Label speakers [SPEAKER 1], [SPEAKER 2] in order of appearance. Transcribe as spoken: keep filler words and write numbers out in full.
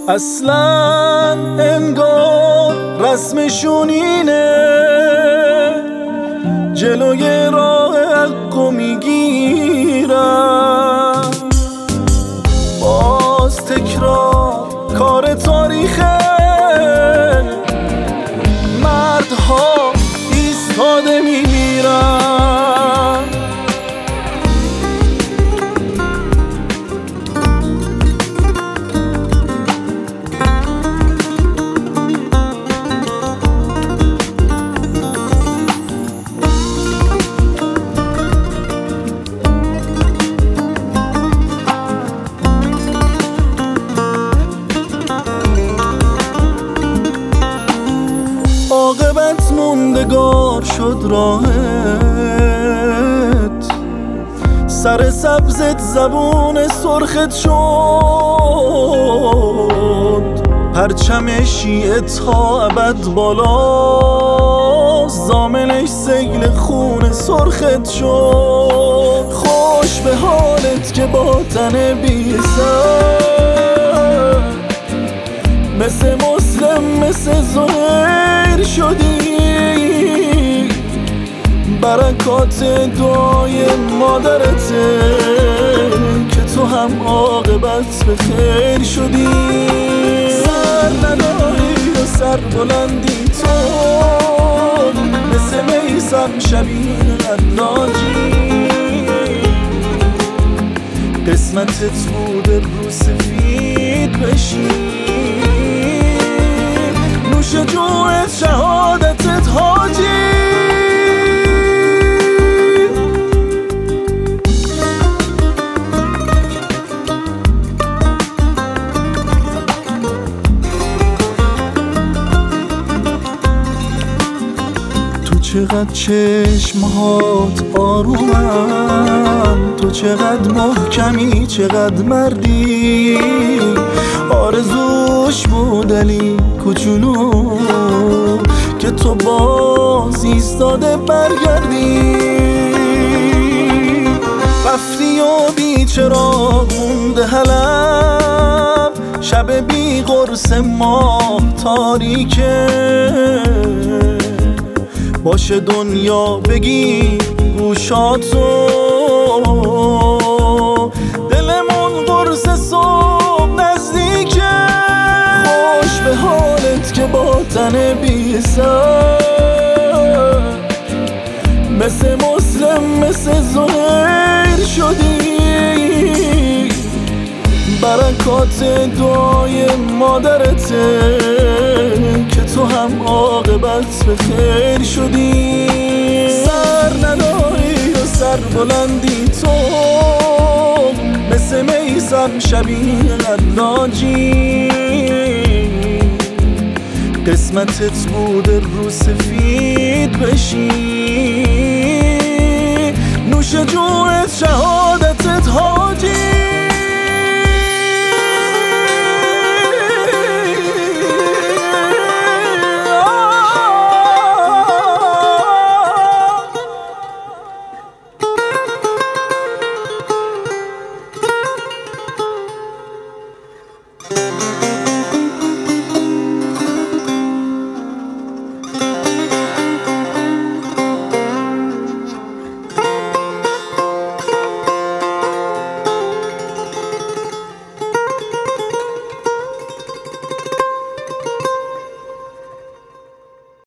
[SPEAKER 1] اصلا انگار رسمشون اینه، جلوی راه حقو میگیرن. باز تکرار کار تاریخه، مردها ایستاده میمیرن. عاقبت موندگار شد راهت، سر سبزت زبون سرخت شد. پرچم شیعه تا ابد بالا، زامنش سیل خون سرخت شد. خوش به حالت که با تن بی سر، مثل مسلم مثل زهیر شدی. برکات دعای مادرته که تو هم عاقبت به خیر شدی. سر نداری و سر بلندی تو، مثل میثم شبیه حلاجی. قسمتت بود رو سفید بشی، نوش جونت شهادتت حاجی. تو چقدر چشمهات آرومن، تو چقدر محکمی چقدر مردی. آرزوش بود علی کوچولو که تو باز ایستاده برگردی. رفتی و بی چراغ مونده حلب، شب بی قرص ماه تاریکه. باشه دنیا بگی گوشاتو، دلمون قرص صبح نزدیکه. خوش به حالت که با تن بی سر، مثل مسلم مثل زهیر شدی. برکات دعای مادرته که تو هم عاقبت به خیر شدی. سر نداری و سر بلندی تو، مثل میثم شبیه حلاجی. قسمتت بود رو سفید بشی، نوش جونت شهادتت حاجی.